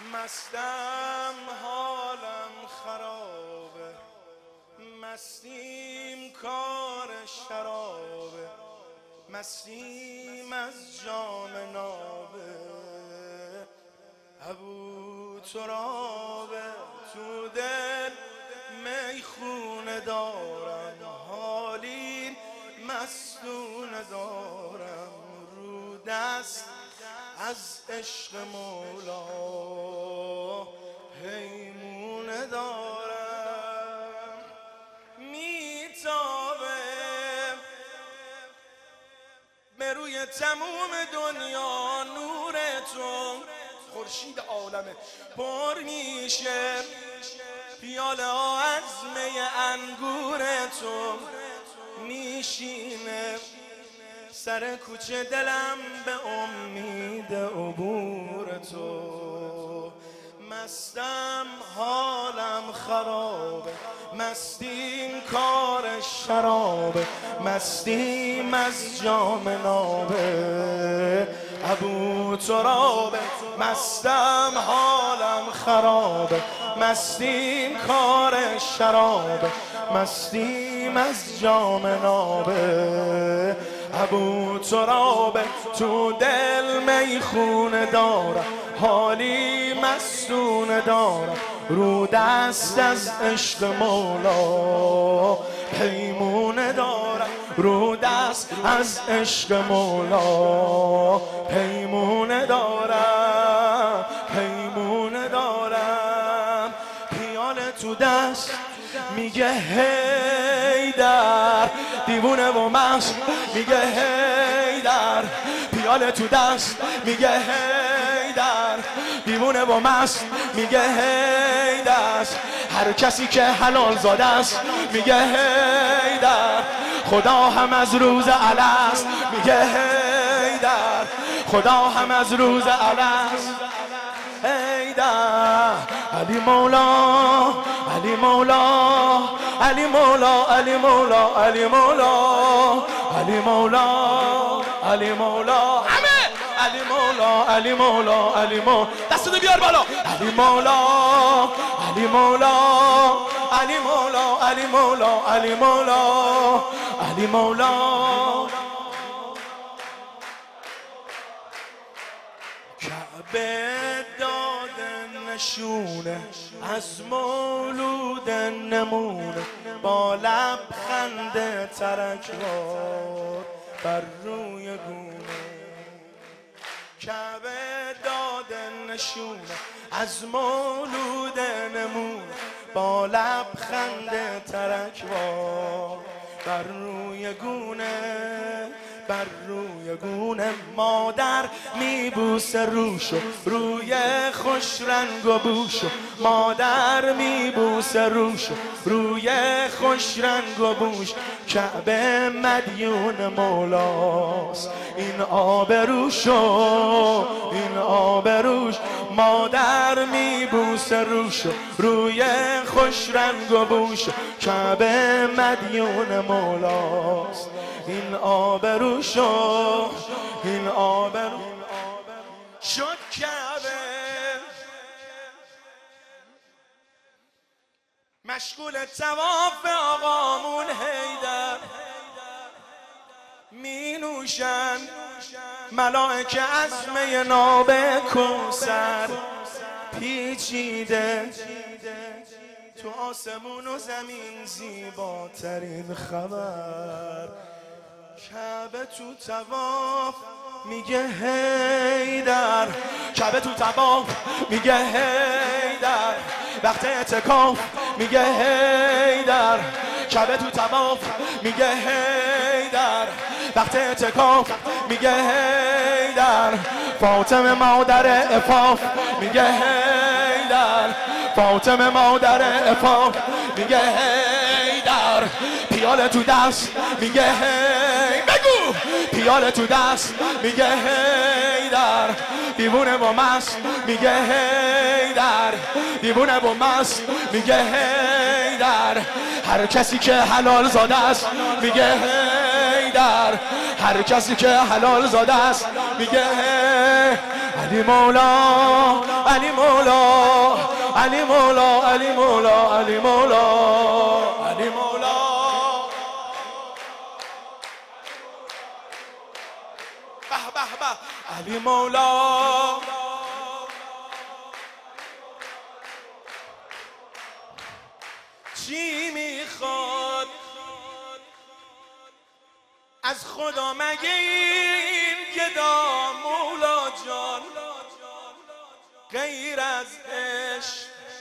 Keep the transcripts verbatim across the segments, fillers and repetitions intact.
مستم حالم خرابه، مستیم کار شرابه، مستیم از جام نابه، ابو ترابه. تو دل میخونه دارم، حالی مستونه دارم، رو دست از عشق مولا پیمونه دارم. میتابه به روی تموم دنیا نور تو، خورشید عالمه پر میشه پیاله ها از می انگور تو، میشینه سر کوچه دلم به امید عبور تو. مستم حالم خرابه، مستیم کار شرابه، مستیم از جام نابه، ابو ترابه. مستم حالم خرابه، مستیم کار شرابه، مستیم از جام نابه، ابو ترابه. تو دل میخونه دارم، حالی مستونه دارم، رو دست از عشق مولا پیمونه دارم، رو دست از عشق مولا پیمونه دارم، پیمونه دارم. پیاله تو دست میگه هیدر، دیوونه و مست میگه هیدر، پیاله تو دست میگه هیدر، دیوونه و مست میگه هیدر. هر کسی که حلال زاده است میگه هیدر، خدا هم از روز الست میگه هیدر، خدا هم از روز الست هیدر. علی مولا علی مولا علی مولا علی مولا علی مولا علی مولا علی مولا همه علی مولا علی مولا علی مولا. دستتو بیار بالا. علی مولا علی مولا علی مولا علی مولا علی مولا علی مولا. کعبه داده نشونه از مولود نمونه، با لبخند ترکوار بر روی گونه. کعبه داده نشونه از مولود نمونه، با لبخند ترکوار بر روی گونه، بر روی گونه. مادر میبوسه روشو روی خوش رنگ و بوشو، مادر میبوسه روشو روی خوش رنگ و بوش. کعبه مدیون مولاست این آبروشو، این آبروش. مادر میبوسه روشو روی خوش رنگ و بوش، کعبه مدیون مولاست این آبروشو، این آبرو شد. کعبه مشغول طواف آقامون هیدر، می نوشن ملائکه از می ناب کوثر، پیچیده تو آسمون و زمین زیباترین خبر. کعبه تو طواف میگه هیدر، کعبه تو طواف میگه هیدر، وقت اعتکاف میگه هیدر، کعبه تو طواف میگه هیدر، وقت اعتکاف میگه هیدر. فاطمه مادر عفاف میگه هیدر، فاطمه مادر عفاف میگه هیدر. پیاله تو دست میگه هی، بگو پیاله تو دست میگه هیدر، دیوونه با مست میگه هیدر، دیوونه با مست میگه هیدر. هر کسی که حلال زاده است میگه هیدر، هر کسی که حلال زاده است میگه علی مولا علی مولا علی مولا علی مولا علی مولا علی مولا به به به علی مولا چی میخواد از خدا مگه این گدا مولا جان غیر از عشق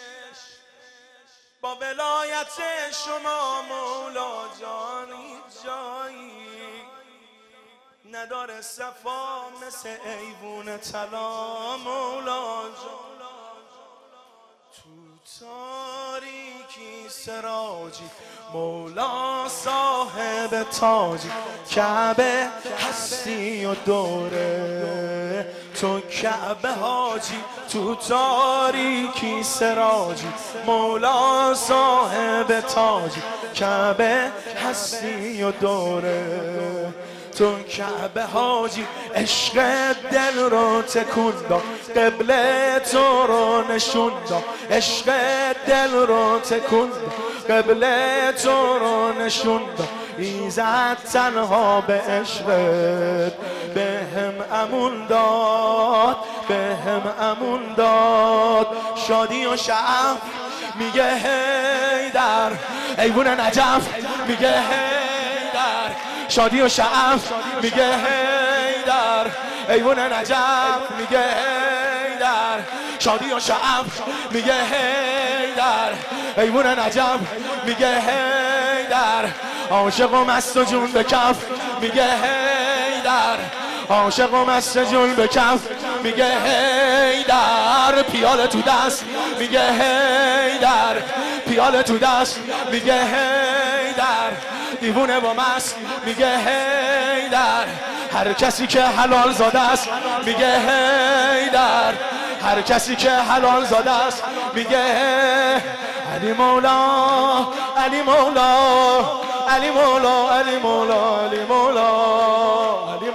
با ولایت شما مولا جان جایی نداره صفا مثل ایوون طلا مولا جان تو تاریکی سراجی مولا صاحب تاجی کعبه هستی و دوره تو کعبه حاجی تو تاریکی سراجی مولا صاحب تاجی کعبه هستی و دوره تو کعبه حاجی عشق دل رو تکون داد قبله تو رو نشون داد عشق دل رو تکون داد قبله تو رو نشون داد ایزد تنها به عشقت به هم امون داد به هم امون داد شادی و شعف میگه هیدر ایوون نجف میگه هیدر شادی و شعف میگه هیدر ایوون نجف میگه هیدر شادی و شعف میگه هیدر ایوون نجف میگه هیدر عاشق و مست و جون به کف میگه هیدر عاشق و مست جون به کف میگه هیدر پیاله تو دست میگه هیدر پیاله تو دست میگه هیدر دیوونه با مست میگه هیدر هر کسی که حلال زاده است میگه هیدر هر کسی که حلال زاده است میگه علی مولا علی مولا علی مولا علی مولا علی مولا علی